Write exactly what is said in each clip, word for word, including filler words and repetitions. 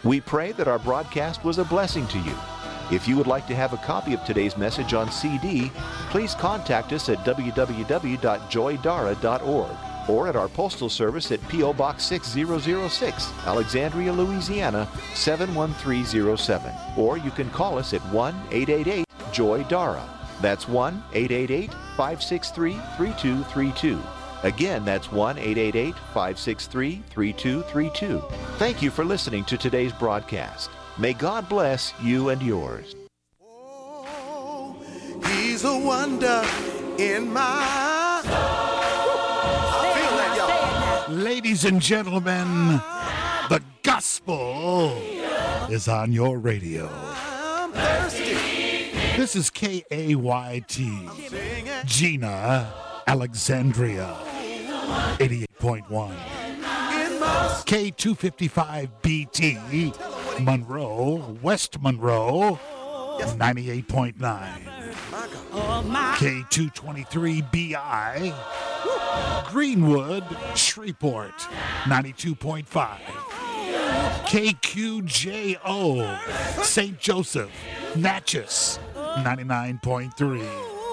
We pray that our broadcast was a blessing to you. If you would like to have a copy of today's message on C D, please contact us at w w w dot joy dara dot org or at our postal service at P O Box six thousand six, Alexandria, Louisiana seven one three zero seven. Or you can call us at one eight eight eight joy dara. That's one eight eight eight, five six three, three two three two. Again, that's one eight eight eight, five six three, three two three two. Thank you for listening to today's broadcast. May God bless you and yours. Oh, he's a wonder in my soul. I feel that, y'all. Ladies and gentlemen, the gospel is on your radio. I'm thirsty. This is K A Y T, Gina, Alexandria, eighty-eight point one. K two fifty-five B T, Monroe, West Monroe, ninety-eight point nine. K two twenty-three B I, Greenwood, Shreveport, ninety-two point five. K Q J O, Saint Joseph, Natchez, ninety-nine point three.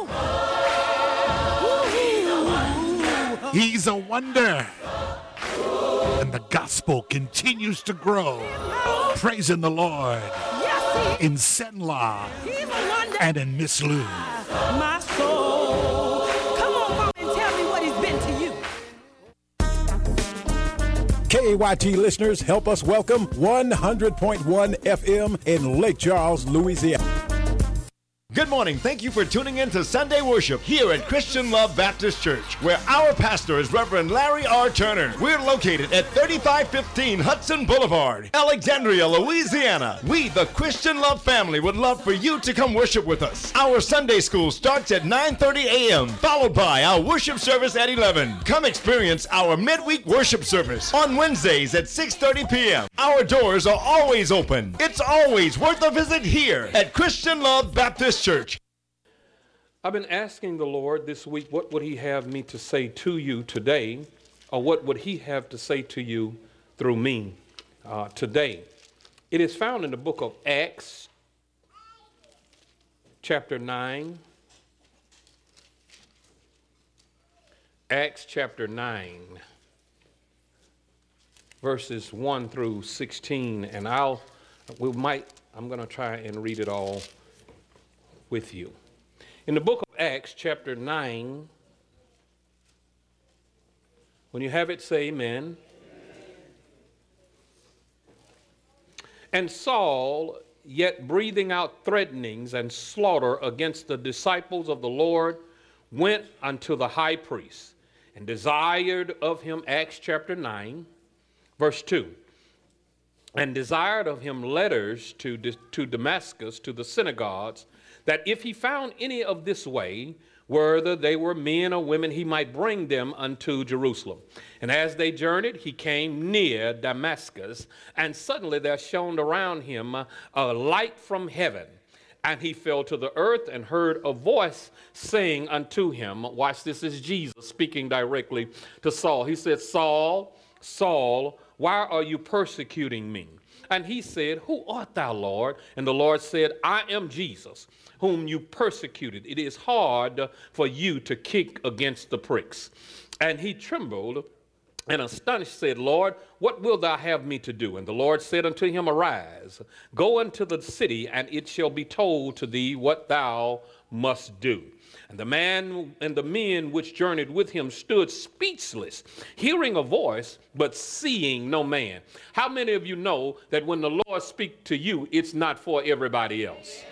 He's a wonder. And the gospel continues to grow. Praising the Lord in Senla and in Miss Lou. My soul. Come on, Mom, and tell me what he's been to you. K A Y T listeners, help us welcome one hundred point one F M in Lake Charles, Louisiana. Good morning. Thank you for tuning in to Sunday Worship here at Christian Love Baptist Church, where our pastor is Reverend Larry R. Turner. We're located at thirty-five fifteen Hudson Boulevard, Alexandria, Louisiana. We, the Christian Love family, would love for you to come worship with us. Our Sunday school starts at nine thirty a m, followed by our worship service at eleven. Come experience our midweek worship service on Wednesdays at six thirty p m Our doors are always open. It's always worth a visit here at Christian Love Baptist Church. I've been asking the Lord this week, what would he have me to say to you today, or what would he have to say to you through me uh, today? It is found in the book of Acts, chapter nine. Acts chapter nine, verses one through sixteen, and I'll, we might, I'm going to try and read it all with you. In the book of Acts, chapter nine, when you have it, say amen. And Saul, yet breathing out threatenings and slaughter against the disciples of the Lord, went unto the high priest and desired of him, Acts chapter nine, verse two, and desired of him letters to, to Damascus, to the synagogues, that if he found any of this way, whether they were men or women, he might bring them unto Jerusalem. And as they journeyed, he came near Damascus, and suddenly there shone around him a light from heaven. And he fell to the earth and heard a voice saying unto him, watch, this is Jesus speaking directly to Saul. He said, Saul, Saul, why are you persecuting me? And he said, who art thou, Lord? And the Lord said, I am Jesus, whom you persecuted. It is hard for you to kick against the pricks. And he trembled and astonished said, Lord, what wilt thou have me to do? And the Lord said unto him, arise, go into the city, and it shall be told to thee what thou must do. And the man and the men which journeyed with him stood speechless, hearing a voice, but seeing no man. How many of you know that when the Lord speaks to you, it's not for everybody else?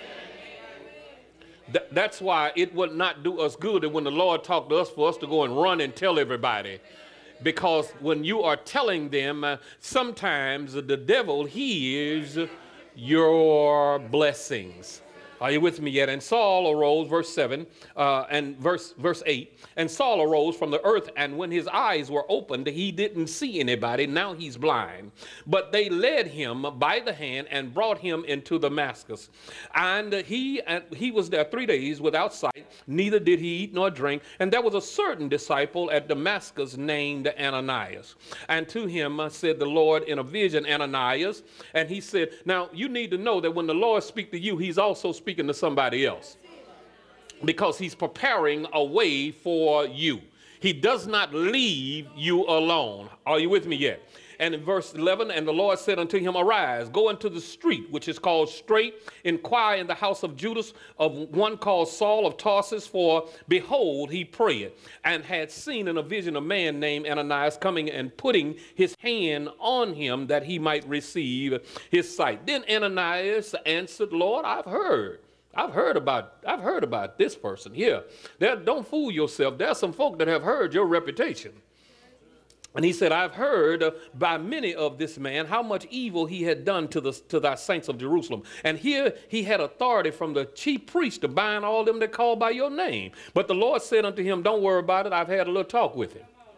Th- that's why it would not do us good when the Lord talked to us for us to go and run and tell everybody. Because when you are telling them, uh, sometimes the devil hears your blessings. Are you with me yet? And Saul arose, verse seven, uh, and verse verse eight. And Saul arose from the earth, and when his eyes were opened, he didn't see anybody. Now he's blind. But they led him by the hand and brought him into Damascus. And he and he was there three days without sight, neither did he eat nor drink. And there was a certain disciple at Damascus named Ananias. And to him said the Lord in a vision, Ananias. And he said, now you need to know that when the Lord speaks to you, he's also speaking to somebody else, because he's preparing a way for you. He does not leave you alone. Are you with me yet? And in verse eleven, and the Lord said unto him, arise, go into the street, which is called Straight, inquire in the house of Judas of one called Saul of Tarsus, for behold, he prayed, and had seen in a vision a man named Ananias coming and putting his hand on him that he might receive his sight. Then Ananias answered, Lord, I've heard. I've heard about I've heard about this person here. There, don't fool yourself. There are some folk that have heard your reputation. And he said, I've heard uh, by many of this man how much evil he had done to the to thy saints of Jerusalem. And here he had authority from the chief priest to bind all them that call by your name. But the Lord said unto him, don't worry about it. I've had a little talk with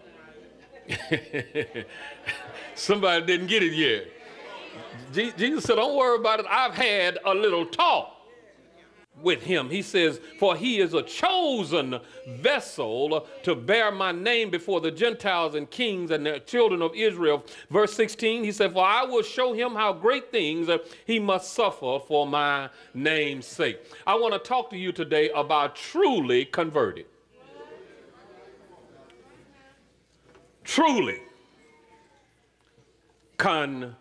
him. Somebody didn't get it yet. Je- Jesus said, don't worry about it. I've had a little talk with him. He says, for he is a chosen vessel to bear my name before the Gentiles and kings and the children of Israel. Verse sixteen, he said, for I will show him how great things he must suffer for my name's sake. I want to talk to you today about truly converted. Truly converted.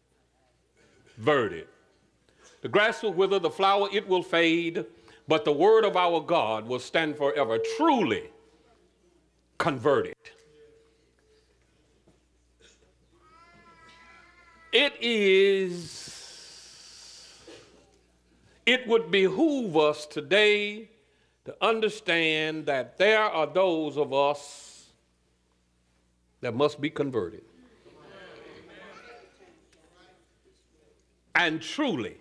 The grass will wither, the flower, it will fade, but the word of our God will stand forever. Truly converted. It is, it would behoove us today to understand that there are those of us that must be converted. And truly,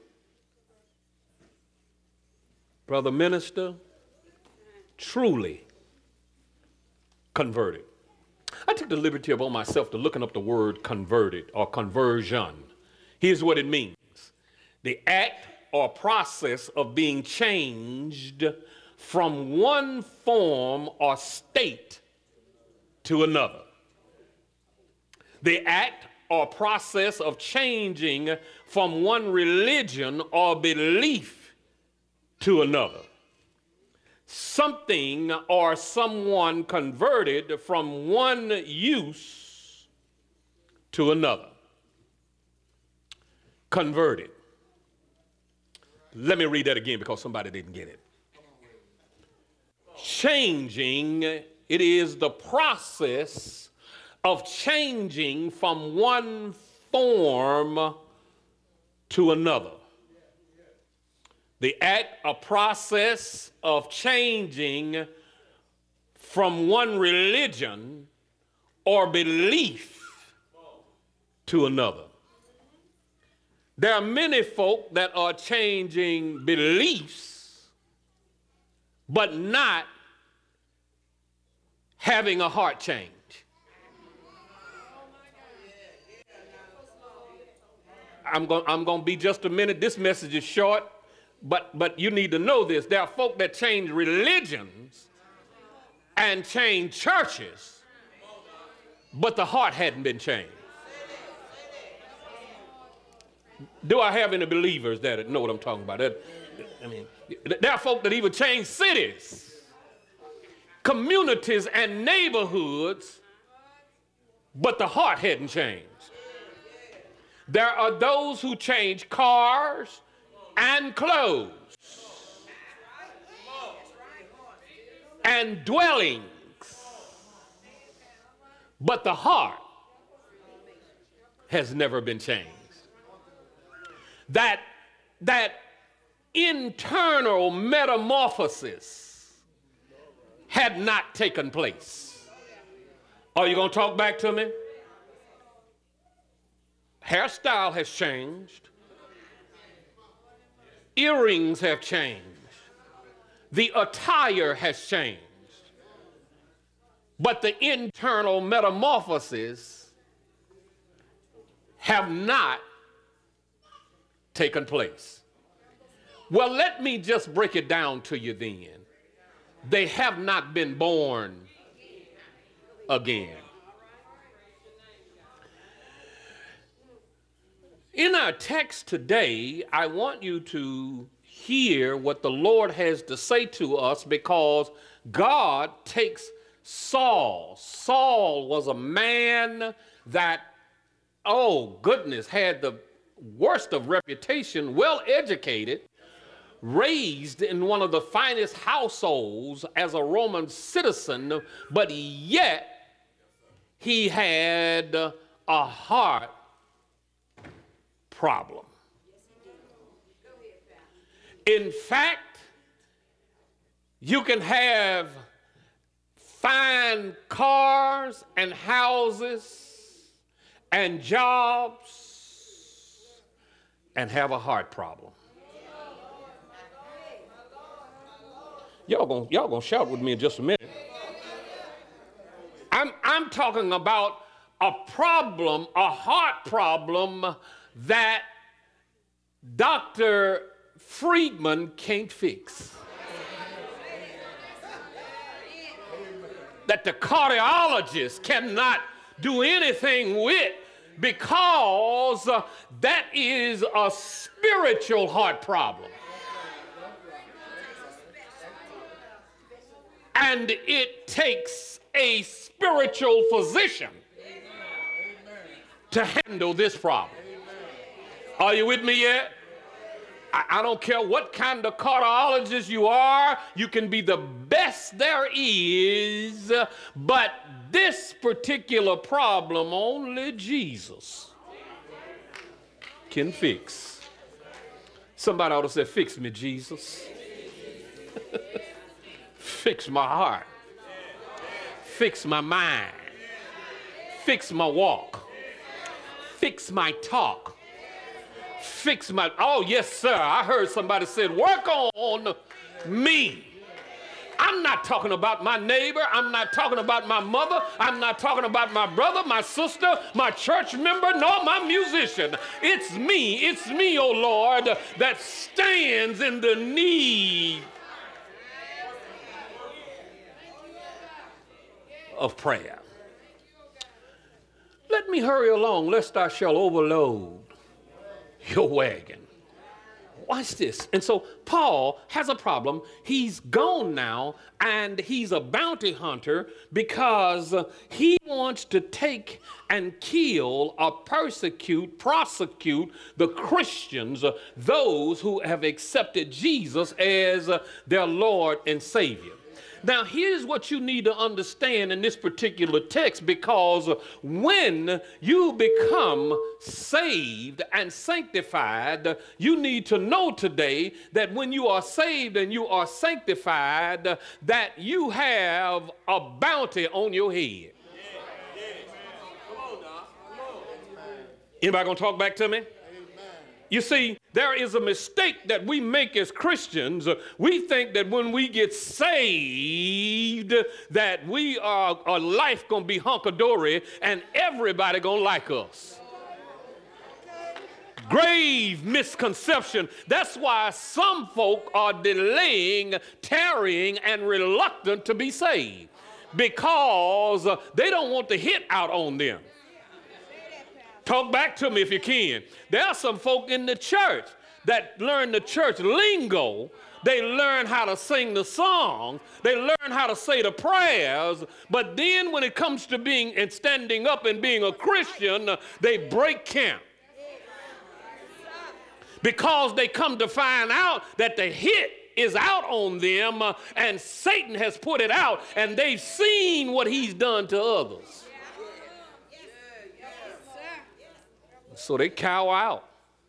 brother minister, truly converted. I took the liberty upon myself to looking up the word converted or conversion. Here's what it means. The act or process of being changed from one form or state to another. The act or process of changing from one religion or belief to another. Something or someone converted from one use to another. Converted. Let me read that again because somebody didn't get it. Changing, it is the process of changing from one form to another. The act, a process of changing from one religion or belief to another. There are many folk that are changing beliefs, but not having a heart change. I'm going I'm going to be just a minute. This message is short. But but you need to know this. There are folk that change religions and change churches, but the heart hadn't been changed. Do I have any believers that know what I'm talking about? That, I mean, there are folk that even change cities, communities, and neighborhoods, but the heart hadn't changed. There are those who change cars and clothes and dwellings, but the heart has never been changed. That, that internal metamorphosis had not taken place. Are you going to talk back to me? Hairstyle has changed. earrings have changed. The attire has changed. But the internal metamorphoses have not taken place. Well, let me just break it down to you then. They have not been born again. In our text today, I want you to hear what the Lord has to say to us, because God takes Saul. Saul was a man that, oh goodness, had the worst of reputation, well educated, raised in one of the finest households as a Roman citizen, but yet he had a heart problem. In fact, you can have fine cars and houses and jobs and have a heart problem. Y'all gonna, y'all gonna shout with me in just a minute. I'm, I'm talking about a problem, a heart problem that Doctor Friedman can't fix. That the cardiologist cannot do anything with, because uh, that is a spiritual heart problem. And it takes a spiritual physician to handle this problem. Are you with me yet? I, I don't care what kind of cardiologist you are. You can be the best there is, but this particular problem only Jesus can fix. Somebody ought to say, fix me, Jesus. Fix my heart. Fix my mind. Fix my walk. Fix my talk. Fix my, oh yes sir, I heard somebody said, work on me. I'm not talking about my neighbor. I'm not talking about my mother. I'm not talking about my brother, my sister, my church member, nor my musician. It's me, it's me, oh Lord, that stands in the need of prayer. Let me hurry along, lest I shall overload your wagon. Watch this. And so Paul has a problem. He's gone now, and he's a bounty hunter because he wants to take and kill or persecute, prosecute the Christians, those who have accepted Jesus as their Lord and Savior. Now, here's what you need to understand in this particular text, because when you become saved and sanctified, you need to know today that when you are saved and you are sanctified, that you have a bounty on your head. Anybody gonna talk back to me? You see, there is a mistake that we make as Christians. We think that when we get saved, that we are, our life gonna be hunky-dory and everybody gonna like us. Grave misconception. That's why some folk are delaying, tarrying, and reluctant to be saved, because they don't want the hit out on them. Talk back to me if you can. There are some folk in the church that learn the church lingo. They learn how to sing the song. They learn how to say the prayers. But then when it comes to being and standing up and being a Christian, they break camp. Because they come to find out that the hit is out on them, uh, and Satan has put it out, and they've seen what he's done to others. So they cow out.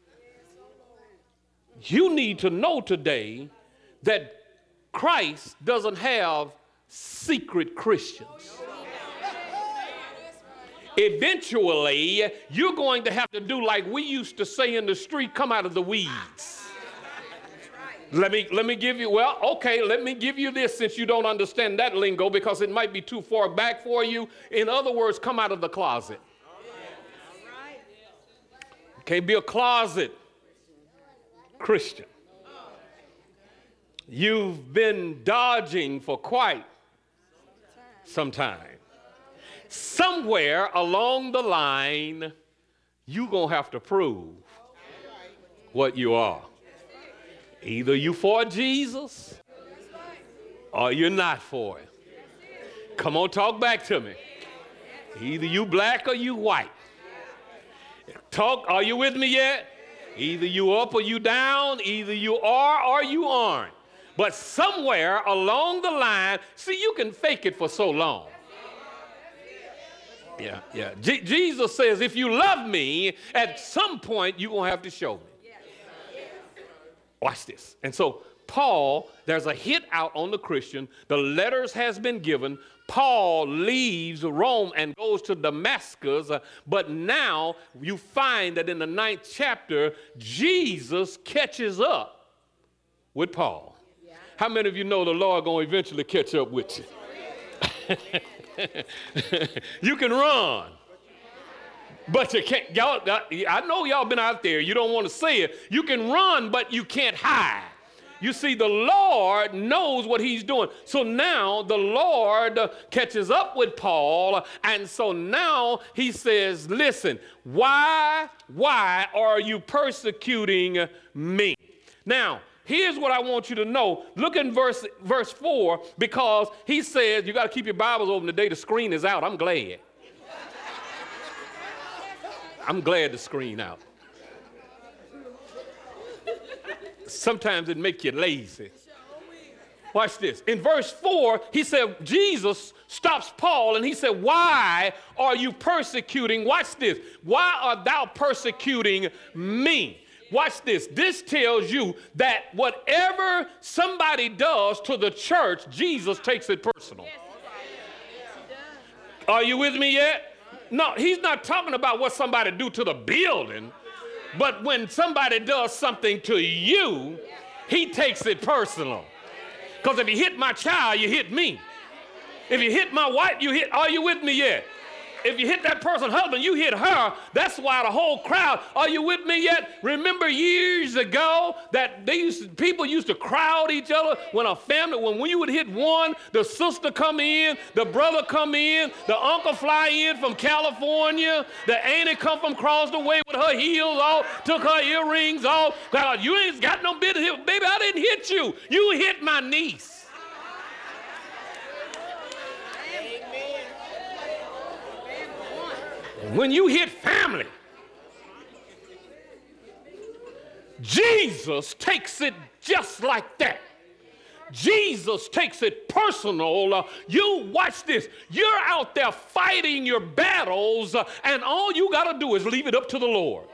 You need to know today that Christ doesn't have secret Christians. Eventually, you're going to have to do like we used to say in the street, come out of the weeds. Let me, let me give you, well, okay, let me give you this since you don't understand that lingo because it might be too far back for you. In other words, come out of the closet. Can't be a closet Christian. You've been dodging for quite some time. Somewhere along the line, you're going to have to prove what you are. Either you for Jesus or you're not for it. Come on, talk back to me. Either you black or you white. Talk, are you with me yet? Either you up or you down, either you are or you aren't. But somewhere along the line, see, you can fake it for so long. Yeah, yeah. Je- Jesus says, if you love me, at some point you're going to have to show me. Watch this. And so Paul, there's a hit out on the Christian. The letters has been given. Paul leaves Rome and goes to Damascus. Uh, but now you find that in the ninth chapter, Jesus catches up with Paul. Yeah. How many of you know the Lord going to eventually catch up with you? You can run, but you can't. Y'all, I know y'all been out there. You don't want to say it. You can run, but you can't hide. You see, the Lord knows what he's doing. So now the Lord catches up with Paul. And so now he says, listen, why, why are you persecuting me? Now, here's what I want you to know. Look in verse, verse four, because he says, you got to keep your Bibles open today. The screen is out. I'm glad. I'm glad the screen out. Sometimes it makes you lazy. Watch this. In verse four, he said, Jesus stops Paul and he said, why are you persecuting? Watch this. Why art thou persecuting me? Watch this. This tells you that whatever somebody does to the church, Jesus takes it personal. Are you with me yet? No, he's not talking about what somebody do to the building. But when somebody does something to you, he takes it personal. Because if you hit my child, you hit me. If you hit my wife, you hit, are you with me yet? If you hit that person's husband, you hit her. That's why the whole crowd, are you with me yet? Remember years ago that they used to, people used to crowd each other when a family, when we would hit one, the sister come in, the brother come in, the uncle fly in from California, the auntie come from across the way with her heels off, took her earrings off. God, you ain't got no business here. Baby, I didn't hit you. You hit my niece. When you hit family, Jesus takes it just like that. Jesus takes it personal. Uh, you watch this. You're out there fighting your battles, uh, and all you got to do is leave it up to the Lord.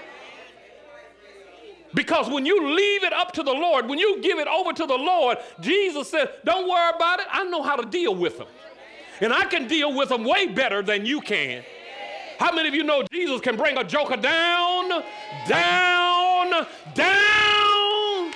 Because when you leave it up to the Lord, when you give it over to the Lord, Jesus said, don't worry about it. I know how to deal with them. And I can deal with them way better than you can. How many of you know Jesus can bring a joker down, down, down?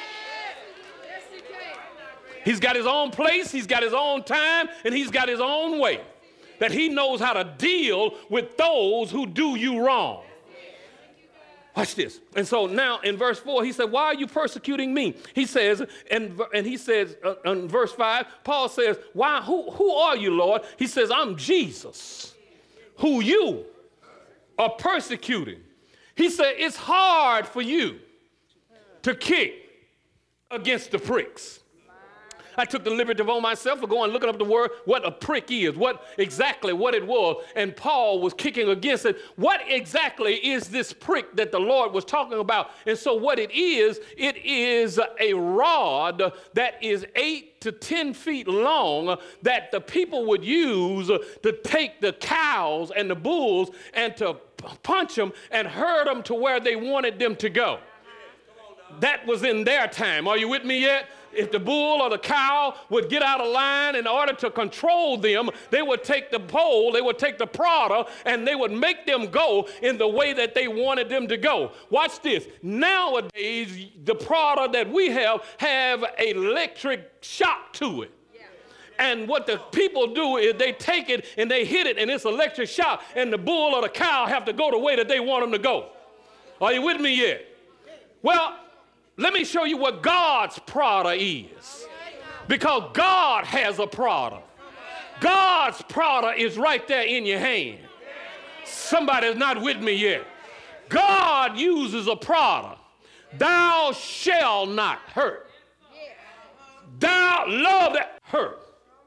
He's got his own place, he's got his own time, and he's got his own way. That he knows how to deal with those who do you wrong. Watch this. And so now in verse four, he said, why are you persecuting me? He says, and, and he says uh, in verse five, Paul says, why, who, who are you, Lord? He says, I'm Jesus, who you are persecuting. He said, it's hard for you to kick against the pricks. I took the liberty of myself of going looking up the word, what a prick is, what exactly what it was. And Paul was kicking against it. What exactly is this prick that the Lord was talking about? And so what it is, it is a rod that is eight to ten feet long that the people would use to take the cows and the bulls and to punch them and herd them to where they wanted them to go. That was in their time. Are you with me yet? if the bull or the cow would get out of line in order to control them, they would take the pole, they would take the prodder, and they would make them go in the way that they wanted them to go. Watch this. Nowadays, the prodder that we have have an electric shock to it. And what the people do is they take it and they hit it, and it's electric shock, and the bull or the cow have to go the way that they want them to go. Are you with me yet? Well, let me show you what God's prodder is. Because God has a prodder. God's prodder is right there in your hand. Somebody's not with me yet. God uses a prodder. Thou shalt not hurt. Thou love that hurt.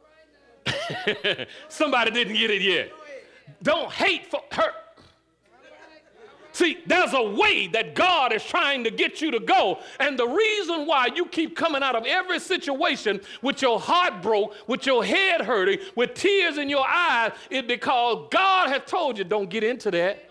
Somebody didn't get it yet. Don't hate for hurt. See, there's a way that God is trying to get you to go, and the reason why you keep coming out of every situation with your heart broke, with your head hurting, with tears in your eyes, is because God has told you, don't get into that.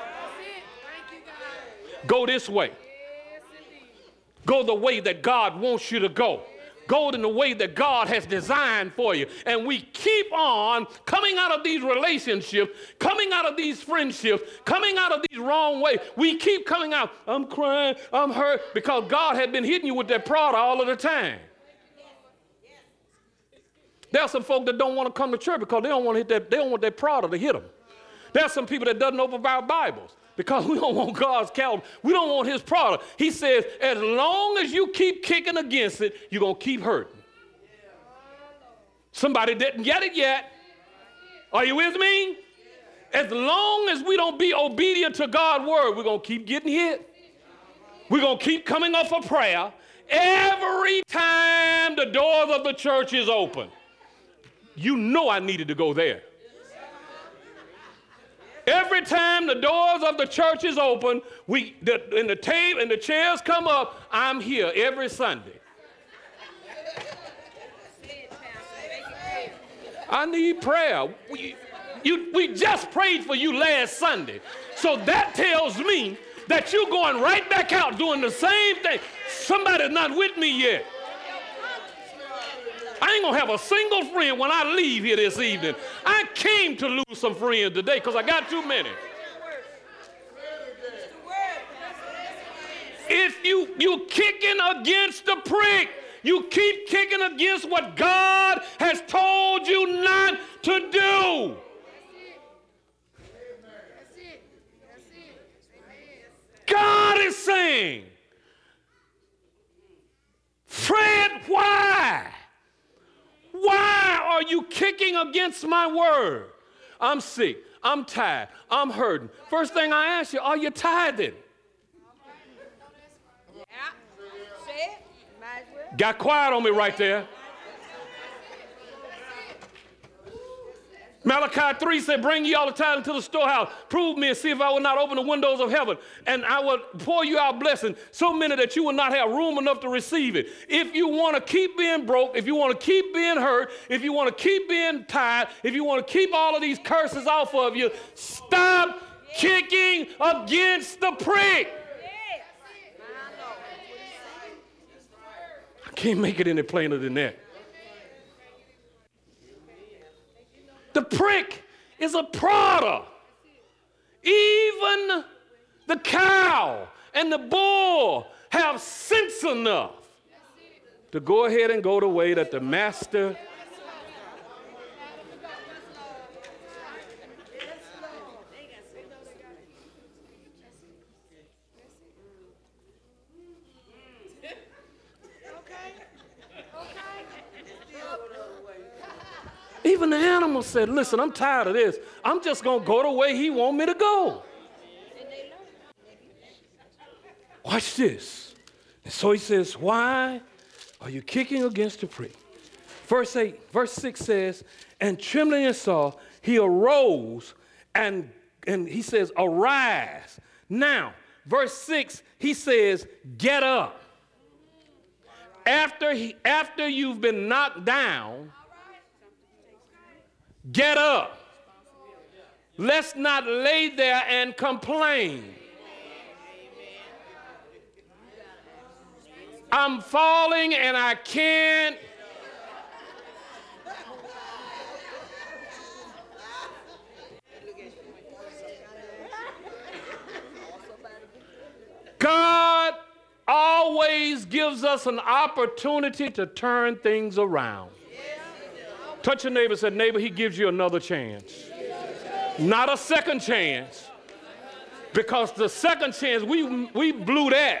Go this way. Go the way that God wants you to go. Go in the way that God has designed for you. And we keep on coming out of these relationships, coming out of these friendships, coming out of these wrong ways. We keep coming out, I'm crying, I'm hurt, because God had been hitting you with that prodder all of the time. There are some folk that don't want to come to church because they don't want to hit that, they don't want that prodder to hit them. There are some people that doesn't open our Bibles because we don't want God's calendar. We don't want his prodder. He says, as long as you keep kicking against it, you're going to keep hurting. Somebody didn't get it yet. Are you with me? As long as we don't be obedient to God's word, we're going to keep getting hit. We're going to keep coming off of prayer every time the doors of the church is open. You know I needed to go there. Every time the doors of the church is open, we the, and the table and the chairs come up, I'm here every Sunday. I need prayer. We, you, we just prayed for you last Sunday. So that tells me that you're going right back out doing the same thing. Somebody's not with me yet. I ain't going to have a single friend when I leave here this evening. I came to lose some friends today because I got too many. If you, you kicking against the prick, you keep kicking against what God has told you not to do. God is saying, Fred, why? Why are you kicking against my word? I'm sick. I'm tired. I'm hurting. First thing I ask you, are you tithing? Got quiet on me right there. Malachi three said, bring ye all the tithe into the storehouse. Prove me and see if I will not open the windows of heaven. And I will pour you out blessing, so many that you will not have room enough to receive it. If you want to keep being broke, if you want to keep being hurt, if you want to keep being tired, if you want to keep all of these curses off of you, stop kicking against the prick. I can't make it any plainer than that. The prick is a prodder. Even the cow and the bull have sense enough to go ahead and go the way that the master. Even the animal said, listen, I'm tired of this. I'm just going to go the way he wants me to go. Watch this. And so he says, why are you kicking against the prick? Verse eight, verse six says, and trembling in sorrow, he arose and, and he says, arise. Now, verse six, he says, get up. After, he, after you've been knocked down, get up. Let's not lay there and complain. I'm falling and I can't. God always gives us an opportunity to turn things around. Touch your neighbor and say, neighbor, he gives you another chance. Not a second chance. Because the second chance, we, we blew that.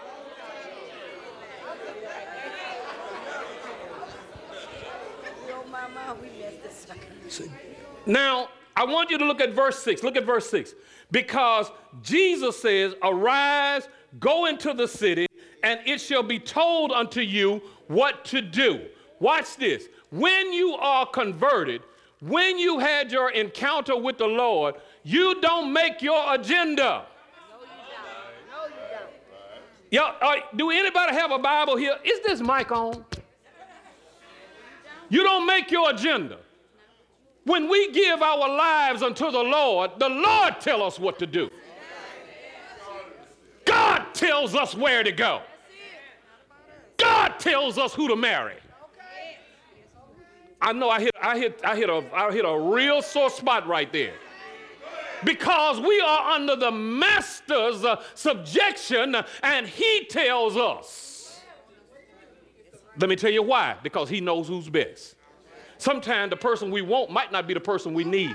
Now, I want you to look at verse six. Look at verse six. Because Jesus says, arise, go into the city, and it shall be told unto you what to do. Watch this. When you are converted, when you had your encounter with the Lord, you don't make your agenda. No, you don't. No, you don't. Yo, uh, do anybody have a Bible here? Is this mic on? You don't make your agenda. When we give our lives unto the Lord, the Lord tells us what to do. God tells us where to go. God tells us who to marry. I know I hit, I hit, I hit, a, I hit a real sore spot right there. Because we are under the master's uh, subjection, and he tells us. Let me tell you why. Because he knows who's best. Sometimes the person we want might not be the person we need.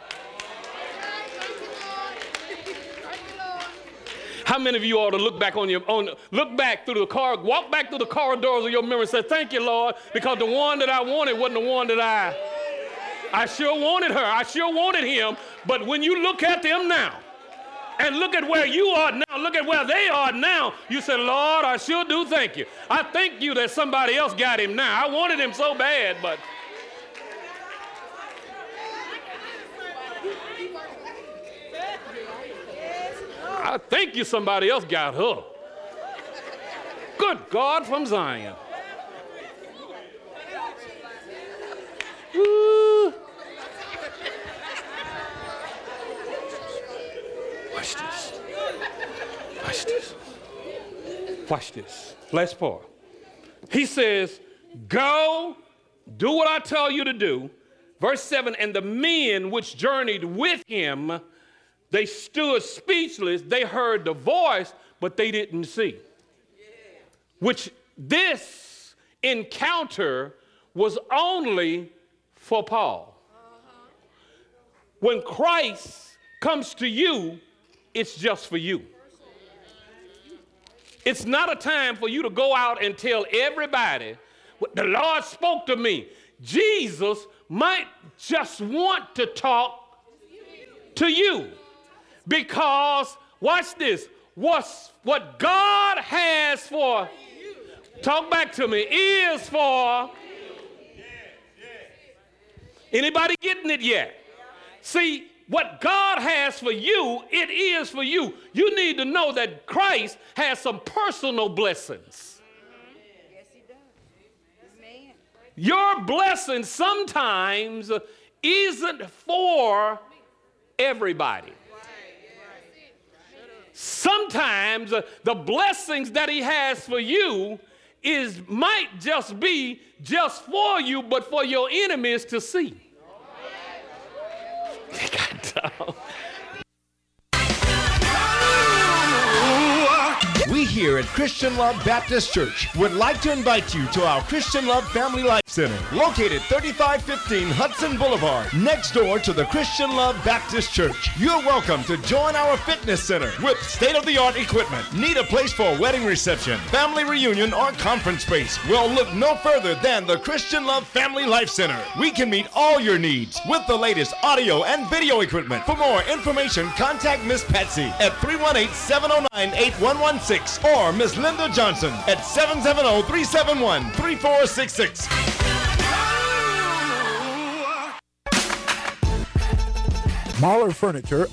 How many of you ought to look back on your on look back through the car, walk back through the corridors of your memory and say, thank you, Lord, because the one that I wanted wasn't the one that I I sure wanted her. I sure wanted him. But when you look at them now and look at where you are now, look at where they are now, you say, Lord, I sure do thank you. I thank you that somebody else got him now. I wanted him so bad, but I thank you somebody else got her. Good God from Zion. Ooh. Watch this. Watch this. Watch this. Last part. He says, go, do what I tell you to do. Verse seven, and the men which journeyed with him, they stood speechless. They heard the voice, but they didn't see. Which this encounter was only for Paul. When Christ comes to you, it's just for you. It's not a time for you to go out and tell everybody, the Lord spoke to me. Jesus might just want to talk to you. Because, watch this, what's, what God has for, talk back to me, is for, anybody getting it yet? See, what God has for you, it is for you. You need to know that Christ has some personal blessings. Yes, he does. Amen. Your blessing sometimes isn't for everybody. Sometimes uh, the blessings that he has for you is might just be just for you, but for your enemies to see. We here at Christian Love Baptist Church would like to invite you to our Christian Love Family Life Center, located thirty-five fifteen Hudson Boulevard, next door to the Christian Love Baptist Church. You're welcome to join our fitness center with state-of-the-art equipment. Need a place for a wedding reception, family reunion, or conference space? Well, look no further than the Christian Love Family Life Center. We can meet all your needs with the latest audio and video equipment. For more information, contact Miss Patsy at three one eight, seven oh nine, eight one one six or Miss Linda Johnson at seven seven zero, three seven one, three four six six. Mahler Furniture